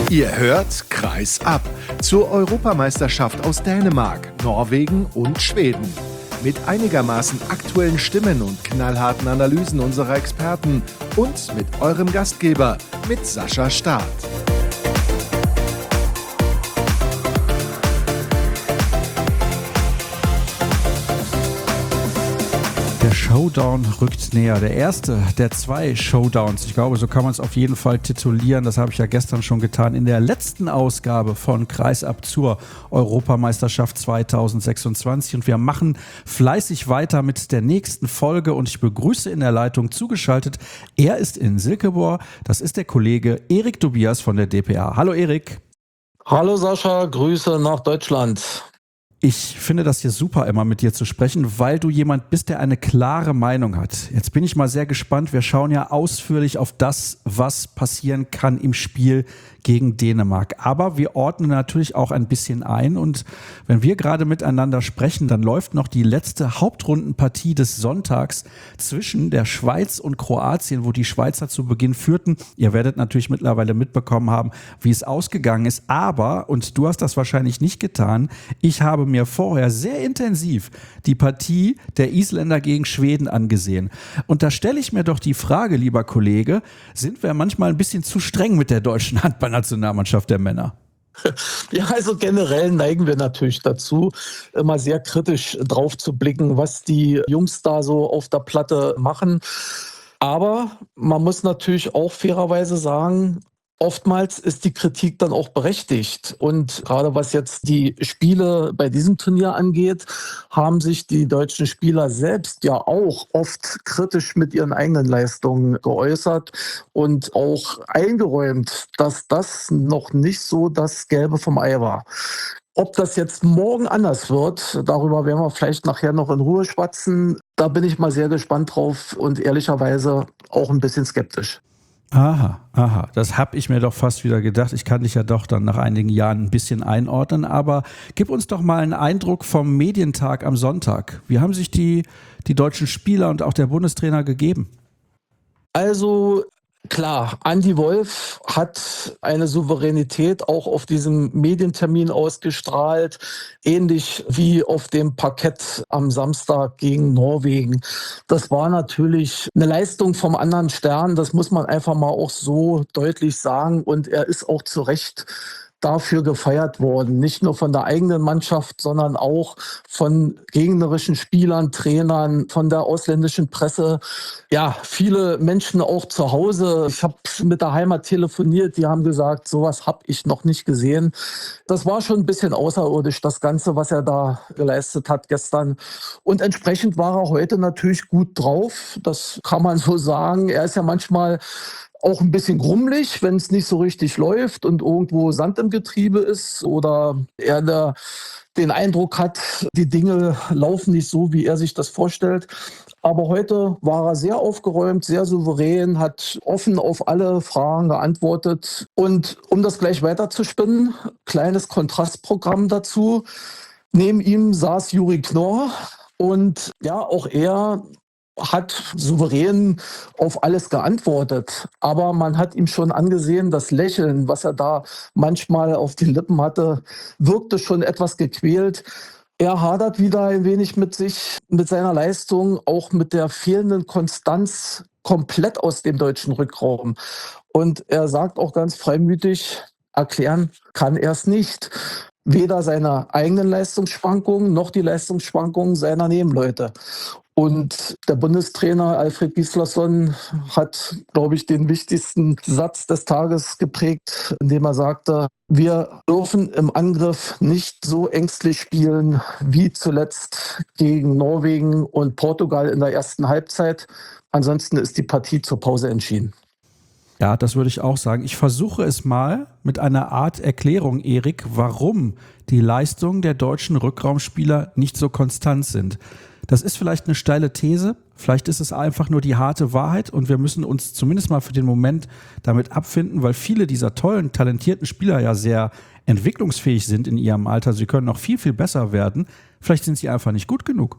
Ihr hört Kreis ab zur Europameisterschaft aus Dänemark, Norwegen und Schweden. Mit einigermaßen aktuellen Stimmen und knallharten Analysen unserer Experten und mit eurem Gastgeber, mit Sascha Staat. Der Showdown rückt näher. Der erste der zwei Showdowns. Ich glaube, so kann man es auf jeden Fall titulieren. Das habe ich ja gestern schon getan. In der letzten Ausgabe von Kreisab zur Europameisterschaft 2026. Und wir machen fleißig weiter mit der nächsten Folge. Und ich begrüße in der Leitung zugeschaltet. Er ist in Silkeborg. Das ist der Kollege Erik Tobias von der dpa. Hallo Erik. Hallo Sascha, Grüße nach Deutschland. Ich finde das hier super, immer mit dir zu sprechen, weil du jemand bist, der eine klare Meinung hat. Jetzt bin ich mal sehr gespannt. Wir schauen ja ausführlich auf das, was passieren kann im Spiel gegen Dänemark. Aber wir ordnen natürlich auch ein bisschen ein. Und wenn wir gerade miteinander sprechen, dann läuft noch die letzte Hauptrundenpartie des Sonntags zwischen der Schweiz und Kroatien, wo die Schweizer zu Beginn führten. Ihr werdet natürlich mittlerweile mitbekommen haben, wie es ausgegangen ist. Aber, und du hast das wahrscheinlich nicht getan, ich habe mir vorher sehr intensiv die Partie der Isländer gegen Schweden angesehen. Und da stelle ich mir doch die Frage, lieber Kollege, sind wir manchmal ein bisschen zu streng mit der deutschen Handballnationalmannschaft der Männer? Ja, also generell neigen wir natürlich dazu, immer sehr kritisch drauf zu blicken, was die Jungs da so auf der Platte machen. Aber man muss natürlich auch fairerweise sagen, oftmals ist die Kritik dann auch berechtigt. Und gerade was jetzt die Spiele bei diesem Turnier angeht, haben sich die deutschen Spieler selbst ja auch oft kritisch mit ihren eigenen Leistungen geäußert und auch eingeräumt, dass das noch nicht so das Gelbe vom Ei war. Ob das jetzt morgen anders wird, darüber werden wir vielleicht nachher noch in Ruhe schwatzen. Da bin ich mal sehr gespannt drauf und ehrlicherweise auch ein bisschen skeptisch. Aha, das habe ich mir doch fast wieder gedacht. Ich kann dich ja doch dann nach einigen Jahren ein bisschen einordnen, aber gib uns doch mal einen Eindruck vom Medientag am Sonntag. Wie haben sich die deutschen Spieler und auch der Bundestrainer gegeben? Also klar, Andi Wolf hat eine Souveränität auch auf diesem Medientermin ausgestrahlt, ähnlich wie auf dem Parkett am Samstag gegen Norwegen. Das war natürlich eine Leistung vom anderen Stern, das muss man einfach mal auch so deutlich sagen. Und er ist auch zu Recht dafür gefeiert worden. Nicht nur von der eigenen Mannschaft, sondern auch von gegnerischen Spielern, Trainern, von der ausländischen Presse. Ja, viele Menschen auch zu Hause. Ich habe mit der Heimat telefoniert, die haben gesagt, sowas habe ich noch nicht gesehen. Das war schon ein bisschen außerirdisch, das Ganze, was er da geleistet hat gestern. Und entsprechend war er heute natürlich gut drauf. Das kann man so sagen. Er ist ja manchmal auch ein bisschen grummelig, wenn es nicht so richtig läuft und irgendwo Sand im Getriebe ist oder er den Eindruck hat, die Dinge laufen nicht so, wie er sich das vorstellt. Aber heute war er sehr aufgeräumt, sehr souverän, hat offen auf alle Fragen geantwortet. Und um das gleich weiterzuspinnen, kleines Kontrastprogramm dazu. Neben ihm saß Juri Knorr und ja, auch er hat souverän auf alles geantwortet. Aber man hat ihm schon angesehen, das Lächeln, was er da manchmal auf den Lippen hatte, wirkte schon etwas gequält. Er hadert wieder ein wenig mit sich, mit seiner Leistung, auch mit der fehlenden Konstanz komplett aus dem deutschen Rückraum. Und er sagt auch ganz freimütig, erklären kann er es nicht. Weder seine eigenen Leistungsschwankungen noch die Leistungsschwankungen seiner Nebenleute. Und der Bundestrainer Alfred Gislason hat, glaube ich, den wichtigsten Satz des Tages geprägt, indem er sagte, wir dürfen im Angriff nicht so ängstlich spielen wie zuletzt gegen Norwegen und Portugal in der ersten Halbzeit. Ansonsten ist die Partie zur Pause entschieden. Ja, das würde ich auch sagen. Ich versuche es mal mit einer Art Erklärung, Erik, warum die Leistungen der deutschen Rückraumspieler nicht so konstant sind. Das ist vielleicht eine steile These, vielleicht ist es einfach nur die harte Wahrheit und wir müssen uns zumindest mal für den Moment damit abfinden, weil viele dieser tollen, talentierten Spieler ja sehr entwicklungsfähig sind in ihrem Alter. Sie können noch viel, viel besser werden. Vielleicht sind sie einfach nicht gut genug.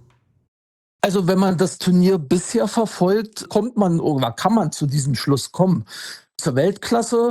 Also wenn man das Turnier bisher verfolgt, kann man zu diesem Schluss kommen. Zur Weltklasse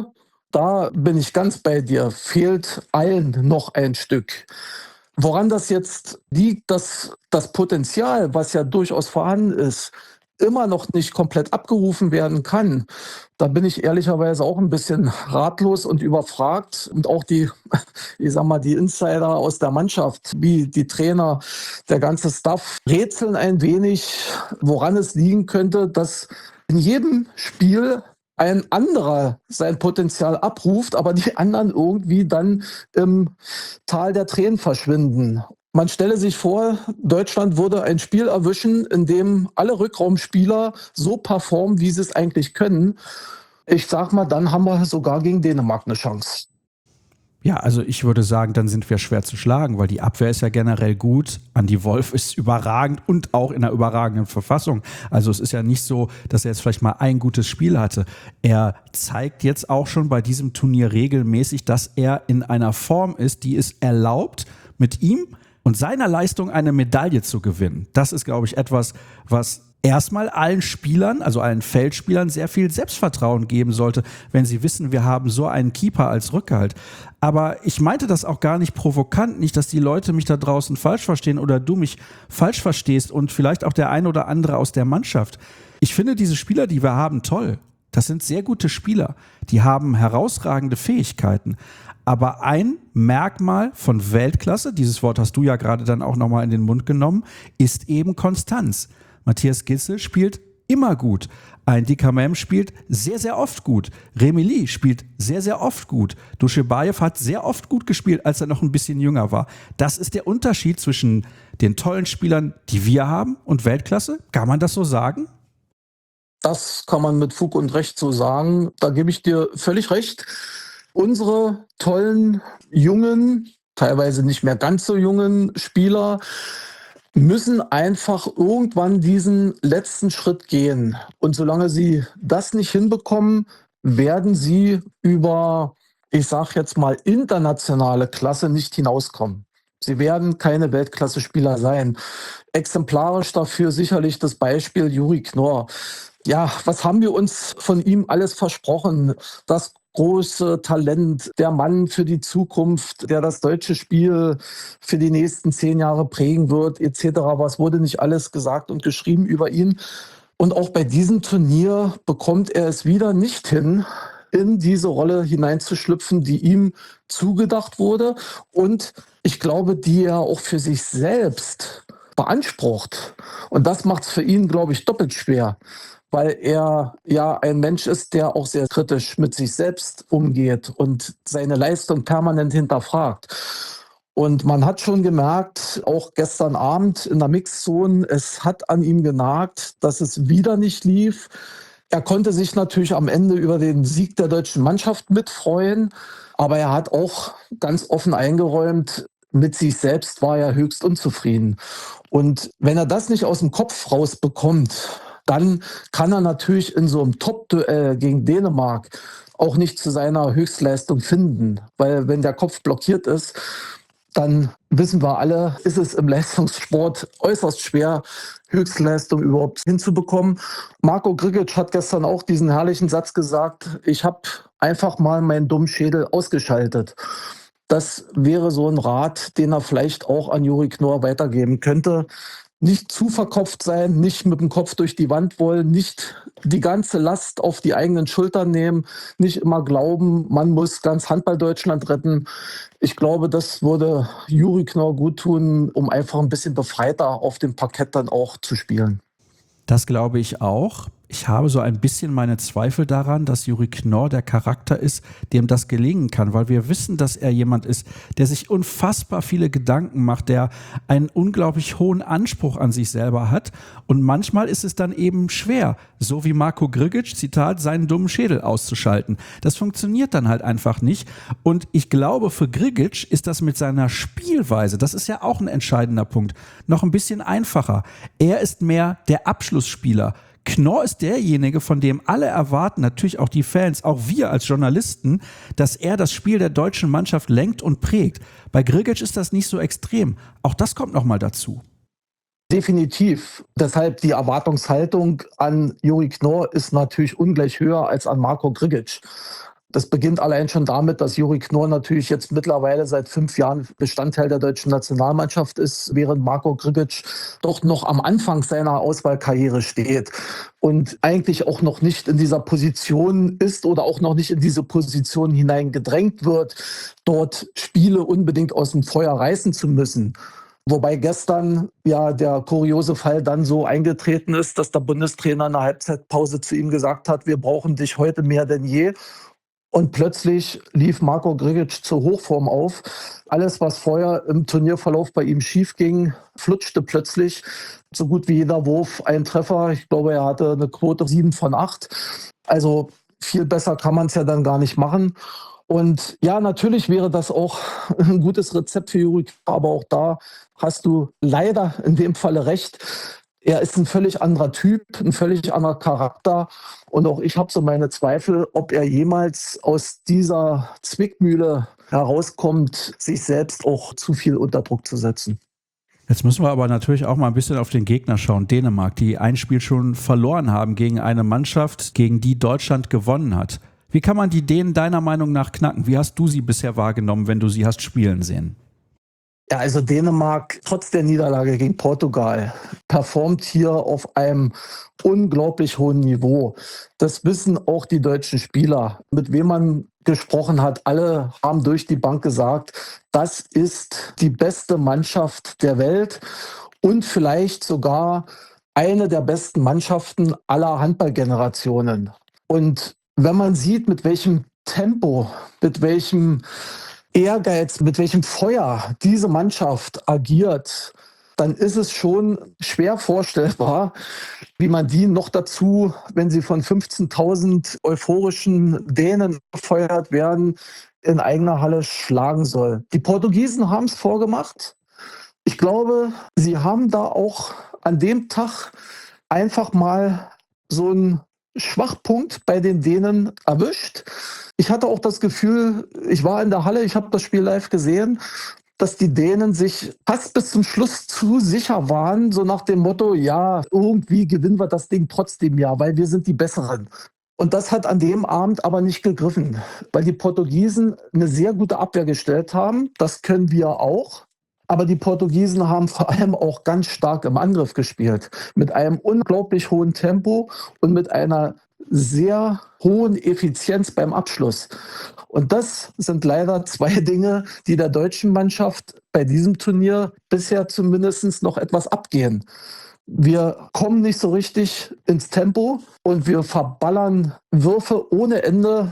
Da bin ich ganz bei dir. Fehlt allen noch ein Stück. Woran das jetzt liegt, dass das Potenzial, was ja durchaus vorhanden ist, immer noch nicht komplett abgerufen werden kann, da bin ich ehrlicherweise auch ein bisschen ratlos und überfragt. Und auch die, ich sag mal, die Insider aus der Mannschaft, wie die Trainer, der ganze Staff, rätseln ein wenig, woran es liegen könnte, dass in jedem Spiel ein anderer sein Potenzial abruft, aber die anderen irgendwie dann im Tal der Tränen verschwinden. Man stelle sich vor, Deutschland würde ein Spiel erwischen, in dem alle Rückraumspieler so performen, wie sie es eigentlich können. Ich sag mal, dann haben wir sogar gegen Dänemark eine Chance. Ja, also ich würde sagen, dann sind wir schwer zu schlagen, weil die Abwehr ist ja generell gut. Andi Wolf ist überragend und auch in einer überragenden Verfassung. Also es ist ja nicht so, dass er jetzt vielleicht mal ein gutes Spiel hatte. Er zeigt jetzt auch schon bei diesem Turnier regelmäßig, dass er in einer Form ist, die es erlaubt, mit ihm und seiner Leistung eine Medaille zu gewinnen. Das ist, glaube ich, etwas, was erstmal allen Spielern, also allen Feldspielern, sehr viel Selbstvertrauen geben sollte, wenn sie wissen, wir haben so einen Keeper als Rückhalt. Aber ich meinte das auch gar nicht provokant, nicht, dass die Leute mich da draußen falsch verstehen oder du mich falsch verstehst und vielleicht auch der ein oder andere aus der Mannschaft. Ich finde diese Spieler, die wir haben, toll. Das sind sehr gute Spieler. Die haben herausragende Fähigkeiten. Aber ein Merkmal von Weltklasse, dieses Wort hast du ja gerade dann auch nochmal in den Mund genommen, ist eben Konstanz. Matthias Gitzel spielt immer gut. Ein Dikamem spielt sehr, sehr oft gut. Remili spielt sehr, sehr oft gut. Duschebaev hat sehr oft gut gespielt, als er noch ein bisschen jünger war. Das ist der Unterschied zwischen den tollen Spielern, die wir haben, und Weltklasse. Kann man das so sagen? Das kann man mit Fug und Recht so sagen. Da gebe ich dir völlig recht. Unsere tollen, jungen, teilweise nicht mehr ganz so jungen Spieler müssen einfach irgendwann diesen letzten Schritt gehen. Und solange sie das nicht hinbekommen, werden sie über, ich sage jetzt mal, internationale Klasse nicht hinauskommen. Sie werden keine Weltklasse-Spieler sein. Exemplarisch dafür sicherlich das Beispiel Juri Knorr. Ja, was haben wir uns von ihm alles versprochen? Das große Talent, der Mann für die Zukunft, der das deutsche Spiel für die nächsten 10 Jahre prägen wird, etc. Was wurde nicht alles gesagt und geschrieben über ihn? Und auch bei diesem Turnier bekommt er es wieder nicht hin, in diese Rolle hineinzuschlüpfen, die ihm zugedacht wurde und ich glaube, die er auch für sich selbst beansprucht. Und das macht es für ihn, glaube ich, doppelt schwer, weil er ja ein Mensch ist, der auch sehr kritisch mit sich selbst umgeht und seine Leistung permanent hinterfragt. Und man hat schon gemerkt, auch gestern Abend in der Mixzone, es hat an ihm genagt, dass es wieder nicht lief. Er konnte sich natürlich am Ende über den Sieg der deutschen Mannschaft mitfreuen, aber er hat auch ganz offen eingeräumt, mit sich selbst war er höchst unzufrieden. Und wenn er das nicht aus dem Kopf rausbekommt, dann kann er natürlich in so einem Top-Duell gegen Dänemark auch nicht zu seiner Höchstleistung finden. Weil wenn der Kopf blockiert ist, dann wissen wir alle, ist es im Leistungssport äußerst schwer, Höchstleistung überhaupt hinzubekommen. Marco Grigic hat gestern auch diesen herrlichen Satz gesagt, ich habe einfach mal meinen dummen Schädel ausgeschaltet. Das wäre so ein Rat, den er vielleicht auch an Juri Knorr weitergeben könnte. Nicht zu verkopft sein, nicht mit dem Kopf durch die Wand wollen, nicht die ganze Last auf die eigenen Schultern nehmen, nicht immer glauben, man muss ganz Handball-Deutschland retten. Ich glaube, das würde Juri Knorr gut tun, um einfach ein bisschen befreiter auf dem Parkett dann auch zu spielen. Das glaube ich auch. Ich habe so ein bisschen meine Zweifel daran, dass Juri Knorr der Charakter ist, dem das gelingen kann, weil wir wissen, dass er jemand ist, der sich unfassbar viele Gedanken macht, der einen unglaublich hohen Anspruch an sich selber hat und manchmal ist es dann eben schwer, so wie Marco Grigic, Zitat, seinen dummen Schädel auszuschalten. Das funktioniert dann halt einfach nicht und ich glaube, für Grigic ist das mit seiner Spielweise, das ist ja auch ein entscheidender Punkt, noch ein bisschen einfacher. Er ist mehr der Abschlussspieler. Knorr ist derjenige, von dem alle erwarten, natürlich auch die Fans, auch wir als Journalisten, dass er das Spiel der deutschen Mannschaft lenkt und prägt. Bei Grigic ist das nicht so extrem. Auch das kommt nochmal dazu. Definitiv. Deshalb die Erwartungshaltung an Juri Knorr ist natürlich ungleich höher als an Marco Grigic. Das beginnt allein schon damit, dass Juri Knorr natürlich jetzt mittlerweile seit 5 Jahren Bestandteil der deutschen Nationalmannschaft ist, während Marko Grgic doch noch am Anfang seiner Auswahlkarriere steht und eigentlich auch noch nicht in dieser Position ist oder auch noch nicht in diese Position hineingedrängt wird, dort Spiele unbedingt aus dem Feuer reißen zu müssen. Wobei gestern ja der kuriose Fall dann so eingetreten ist, dass der Bundestrainer in der Halbzeitpause zu ihm gesagt hat, wir brauchen dich heute mehr denn je. Und plötzlich lief Marko Grgic zur Hochform auf. Alles, was vorher im Turnierverlauf bei ihm schief ging, flutschte plötzlich. So gut wie jeder Wurf ein Treffer. Ich glaube, er hatte eine Quote 7 von 8. Also viel besser kann man es ja dann gar nicht machen. Und ja, natürlich wäre das auch ein gutes Rezept für Juri, aber auch da hast du leider in dem Falle recht. Er ist ein völlig anderer Typ, ein völlig anderer Charakter. Und auch ich habe so meine Zweifel, ob er jemals aus dieser Zwickmühle herauskommt, sich selbst auch zu viel unter Druck zu setzen. Jetzt müssen wir aber natürlich auch mal ein bisschen auf den Gegner schauen. Dänemark, die ein Spiel schon verloren haben gegen eine Mannschaft, gegen die Deutschland gewonnen hat. Wie kann man die Dänen deiner Meinung nach knacken? Wie hast du sie bisher wahrgenommen, wenn du sie hast spielen sehen? Ja, also Dänemark, trotz der Niederlage gegen Portugal, performt hier auf einem unglaublich hohen Niveau. Das wissen auch die deutschen Spieler. Mit wem man gesprochen hat, alle haben durch die Bank gesagt, das ist die beste Mannschaft der Welt und vielleicht sogar eine der besten Mannschaften aller Handballgenerationen. Und wenn man sieht, mit welchem Tempo, mit welchem Ehrgeiz, mit welchem Feuer diese Mannschaft agiert, dann ist es schon schwer vorstellbar, wie man die noch dazu, wenn sie von 15.000 euphorischen Dänen gefeuert werden, in eigener Halle schlagen soll. Die Portugiesen haben es vorgemacht. Ich glaube, sie haben da auch an dem Tag einfach mal so einen Schwachpunkt bei den Dänen erwischt. Ich hatte auch das Gefühl, ich war in der Halle, ich habe das Spiel live gesehen, dass die Dänen sich fast bis zum Schluss zu sicher waren, so nach dem Motto, ja, irgendwie gewinnen wir das Ding trotzdem ja, weil wir sind die Besseren. Und das hat an dem Abend aber nicht gegriffen, weil die Portugiesen eine sehr gute Abwehr gestellt haben. Das können wir auch. Aber die Portugiesen haben vor allem auch ganz stark im Angriff gespielt. Mit einem unglaublich hohen Tempo und mit einer sehr hohen Effizienz beim Abschluss. Und das sind leider 2 Dinge, die der deutschen Mannschaft bei diesem Turnier bisher zumindest noch etwas abgehen. Wir kommen nicht so richtig ins Tempo und wir verballern Würfe ohne Ende.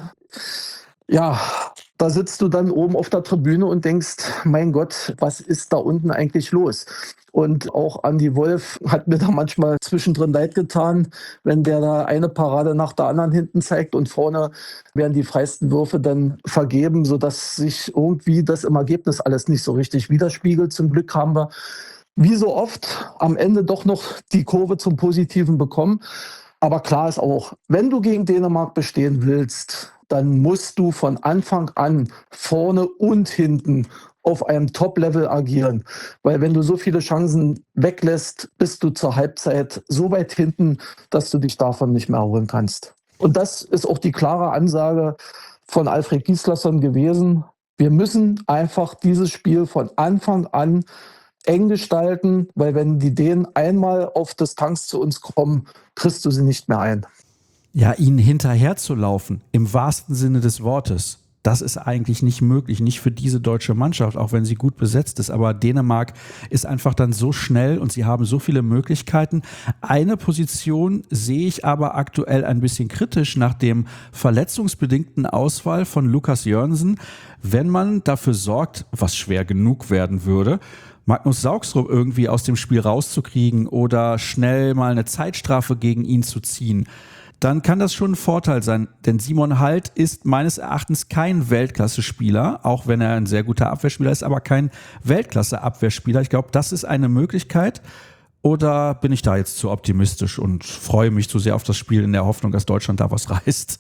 Ja, da sitzt du dann oben auf der Tribüne und denkst, mein Gott, was ist da unten eigentlich los? Und auch Andi Wolf hat mir da manchmal zwischendrin leid getan, wenn der da eine Parade nach der anderen hinten zeigt und vorne werden die freisten Würfe dann vergeben, sodass sich irgendwie das im Ergebnis alles nicht so richtig widerspiegelt. Zum Glück haben wir, wie so oft, am Ende doch noch die Kurve zum Positiven bekommen. Aber klar ist auch, wenn du gegen Dänemark bestehen willst, dann musst du von Anfang an vorne und hinten auf einem Top-Level agieren. Weil wenn du so viele Chancen weglässt, bist du zur Halbzeit so weit hinten, dass du dich davon nicht mehr erholen kannst. Und das ist auch die klare Ansage von Alfred Gislason gewesen. Wir müssen einfach dieses Spiel von Anfang an eng gestalten, weil wenn die Dänen einmal auf Distanz zu uns kommen, kriegst du sie nicht mehr ein. Ja, ihnen hinterherzulaufen, im wahrsten Sinne des Wortes, das ist eigentlich nicht möglich, nicht für diese deutsche Mannschaft, auch wenn sie gut besetzt ist. Aber Dänemark ist einfach dann so schnell und sie haben so viele Möglichkeiten. Eine Position sehe ich aber aktuell ein bisschen kritisch nach dem verletzungsbedingten Ausfall von Lukas Jørgensen. Wenn man dafür sorgt, was schwer genug werden würde, Magnus Saugstrup irgendwie aus dem Spiel rauszukriegen oder schnell mal eine Zeitstrafe gegen ihn zu ziehen, dann kann das schon ein Vorteil sein. Denn Simon Halt ist meines Erachtens kein Weltklasse-Spieler, auch wenn er ein sehr guter Abwehrspieler ist, aber kein Weltklasse-Abwehrspieler. Ich glaube, das ist eine Möglichkeit. Oder bin ich da jetzt zu optimistisch und freue mich zu sehr auf das Spiel in der Hoffnung, dass Deutschland da was reißt?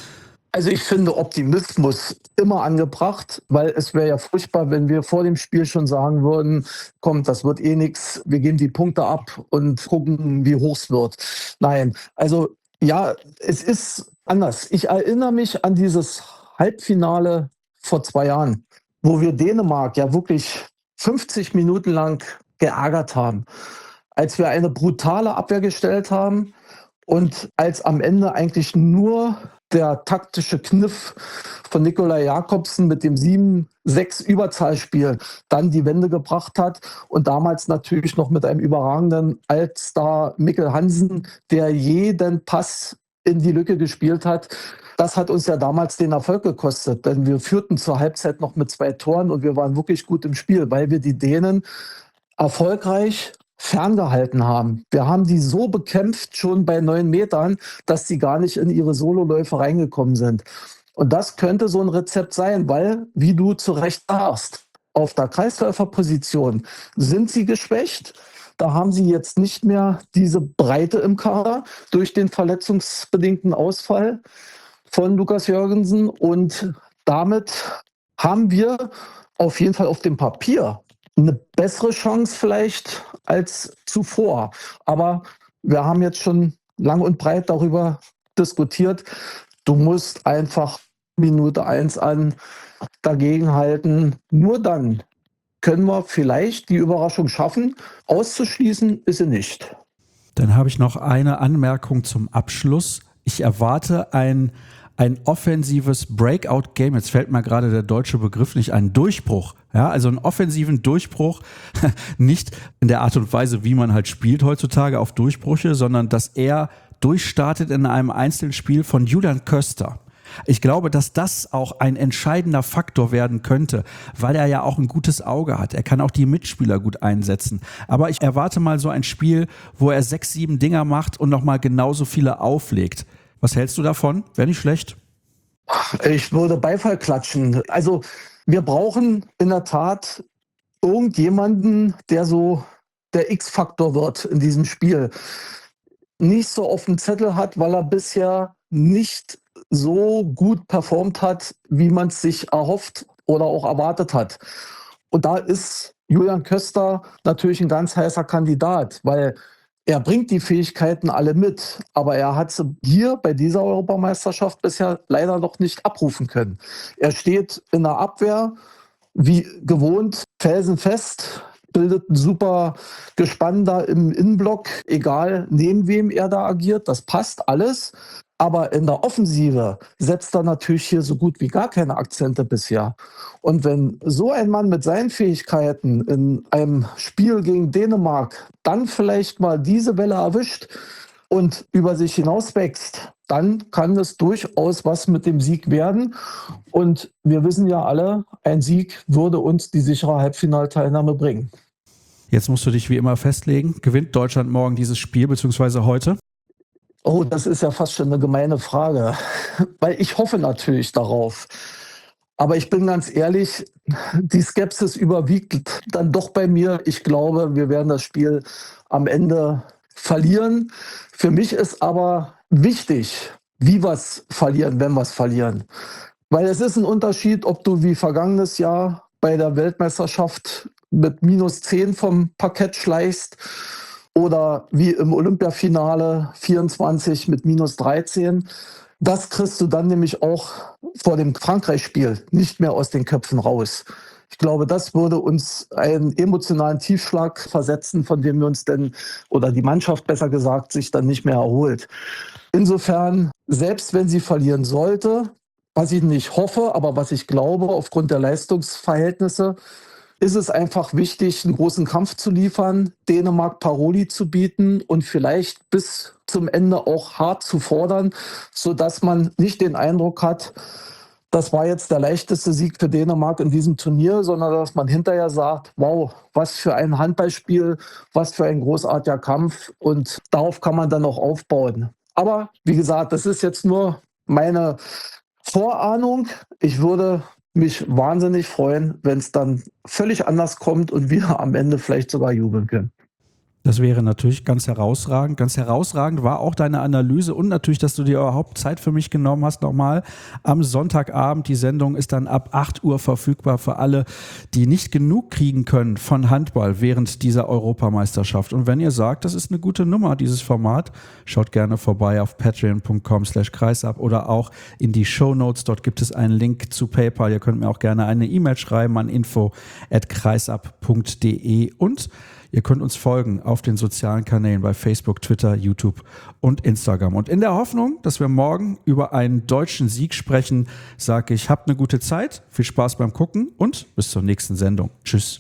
Also ich finde Optimismus immer angebracht, weil es wäre ja furchtbar, wenn wir vor dem Spiel schon sagen würden, komm, das wird eh nichts, wir geben die Punkte ab und gucken, wie hoch es wird. Nein, also ja, es ist anders. Ich erinnere mich an dieses Halbfinale vor 2 Jahren, wo wir Dänemark ja wirklich 50 Minuten lang geärgert haben, als wir eine brutale Abwehr gestellt haben und als am Ende eigentlich nur der taktische Kniff von Nikolai Jakobsen mit dem 7-6 Überzahlspiel dann die Wende gebracht hat und damals natürlich noch mit einem überragenden Altstar Mikkel Hansen, der jeden Pass in die Lücke gespielt hat. Das hat uns ja damals den Erfolg gekostet, denn wir führten zur Halbzeit noch mit 2 Toren und wir waren wirklich gut im Spiel, weil wir die Dänen erfolgreich ferngehalten haben. Wir haben die so bekämpft, schon bei 9 Metern, dass sie gar nicht in ihre Sololäufe reingekommen sind. Und das könnte so ein Rezept sein, weil, wie du zu Recht sagst, auf der Kreisläuferposition sind sie geschwächt. Da haben sie jetzt nicht mehr diese Breite im Kader durch den verletzungsbedingten Ausfall von Lukas Jørgensen. Und damit haben wir auf jeden Fall auf dem Papier eine bessere Chance vielleicht als zuvor. Aber wir haben jetzt schon lang und breit darüber diskutiert. Du musst einfach Minute 1 an dagegenhalten. Nur dann können wir vielleicht die Überraschung schaffen. Auszuschließen ist sie nicht. Dann habe ich noch eine Anmerkung zum Abschluss. Ich erwarte ein offensives Breakout-Game. Jetzt fällt mir gerade der deutsche Begriff nicht, ein Durchbruch. Ja, also einen offensiven Durchbruch, nicht in der Art und Weise, wie man halt spielt heutzutage auf Durchbrüche, sondern dass er durchstartet in einem Einzelspiel von Julian Köster. Ich glaube, dass das auch ein entscheidender Faktor werden könnte, weil er ja auch ein gutes Auge hat. Er kann auch die Mitspieler gut einsetzen. Aber ich erwarte mal so ein Spiel, wo er 6, 7 Dinger macht und nochmal genauso viele auflegt. Was hältst du davon? Wäre nicht schlecht. Ich würde Beifall klatschen. Also wir brauchen in der Tat irgendjemanden, der so der X-Faktor wird in diesem Spiel. Nicht so auf dem Zettel hat, weil er bisher nicht so gut performt hat, wie man es sich erhofft oder auch erwartet hat. Und da ist Julian Köster natürlich ein ganz heißer Kandidat, weil er bringt die Fähigkeiten alle mit, aber er hat sie hier bei dieser Europameisterschaft bisher leider noch nicht abrufen können. Er steht in der Abwehr, wie gewohnt, felsenfest, bildet ein super Gespann da im Innenblock, egal neben wem er da agiert, das passt alles. Aber in der Offensive setzt er natürlich hier so gut wie gar keine Akzente bisher. Und wenn so ein Mann mit seinen Fähigkeiten in einem Spiel gegen Dänemark dann vielleicht mal diese Welle erwischt und über sich hinaus wächst, dann kann es durchaus was mit dem Sieg werden. Und wir wissen ja alle, ein Sieg würde uns die sichere Halbfinalteilnahme bringen. Jetzt musst du dich wie immer festlegen. Gewinnt Deutschland morgen dieses Spiel, beziehungsweise heute? Oh, das ist ja fast schon eine gemeine Frage, weil ich hoffe natürlich darauf. Aber ich bin ganz ehrlich, die Skepsis überwiegt dann doch bei mir. Ich glaube, wir werden das Spiel am Ende verlieren. Für mich ist aber wichtig, wie wir es verlieren, wenn wir es verlieren. Weil es ist ein Unterschied, ob du wie vergangenes Jahr bei der Weltmeisterschaft mit -10 vom Parkett schleichst oder wie im Olympiafinale 24 mit -13. Das kriegst du dann nämlich auch vor dem Frankreich-Spiel nicht mehr aus den Köpfen raus. Ich glaube, das würde uns einen emotionalen Tiefschlag versetzen, von dem wir uns denn, oder die Mannschaft besser gesagt, sich dann nicht mehr erholt. Insofern, selbst wenn sie verlieren sollte, was ich nicht hoffe, aber was ich glaube, aufgrund der Leistungsverhältnisse, ist es einfach wichtig, einen großen Kampf zu liefern, Dänemark Paroli zu bieten und vielleicht bis zum Ende auch hart zu fordern, sodass man nicht den Eindruck hat, das war jetzt der leichteste Sieg für Dänemark in diesem Turnier, sondern dass man hinterher sagt, wow, was für ein Handballspiel, was für ein großartiger Kampf, und darauf kann man dann auch aufbauen. Aber wie gesagt, das ist jetzt nur meine Vorahnung. Ich würde mich wahnsinnig freuen, wenn es dann völlig anders kommt und wir am Ende vielleicht sogar jubeln können. Das wäre natürlich ganz herausragend. Ganz herausragend war auch deine Analyse und natürlich, dass du dir überhaupt Zeit für mich genommen hast. Nochmal am Sonntagabend. Die Sendung ist dann ab 8 Uhr verfügbar für alle, die nicht genug kriegen können von Handball während dieser Europameisterschaft. Und wenn ihr sagt, das ist eine gute Nummer, dieses Format, schaut gerne vorbei auf patreon.com/kreisab oder auch in die Shownotes. Dort gibt es einen Link zu PayPal. Ihr könnt mir auch gerne eine E-Mail schreiben an info@kreisab.de und ihr könnt uns folgen auf den sozialen Kanälen bei Facebook, Twitter, YouTube und Instagram. Und in der Hoffnung, dass wir morgen über einen deutschen Sieg sprechen, sage ich, habt eine gute Zeit, viel Spaß beim Gucken und bis zur nächsten Sendung. Tschüss.